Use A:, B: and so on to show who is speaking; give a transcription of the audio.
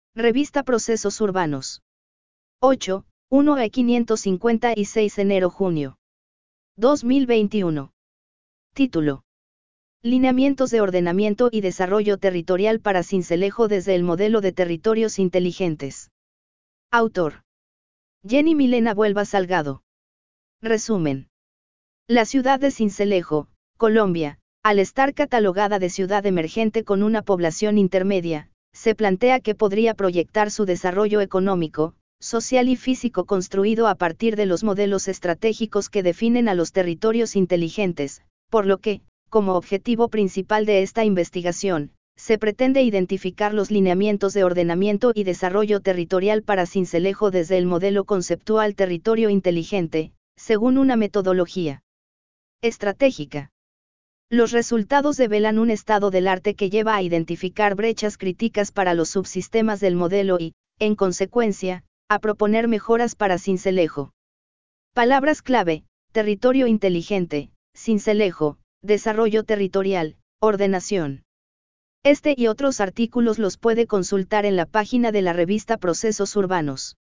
A: Revista Procesos Urbanos. 8, 1 a 556 enero-junio. 2021. Título. Lineamientos de ordenamiento y desarrollo territorial para Sincelejo desde el modelo de territorios inteligentes. Autor. Jenny Milena Buelva Salgado. Resumen. La ciudad de Sincelejo, Colombia, al estar catalogada de ciudad emergente con una población intermedia, se plantea que podría proyectar su desarrollo económico, social y físico construido a partir de los modelos estratégicos que definen a los territorios inteligentes, por lo que, como objetivo principal de esta investigación, se pretende identificar los lineamientos de ordenamiento y desarrollo territorial para Sincelejo desde el modelo conceptual territorio inteligente, según una metodología estratégica. Los resultados develan un estado del arte que lleva a identificar brechas críticas para los subsistemas del modelo y, en consecuencia, a proponer mejoras para Sincelejo. Palabras clave: territorio inteligente, Sincelejo, desarrollo territorial, ordenación. Este y otros artículos los puede consultar en la página de la revista Procesos Urbanos.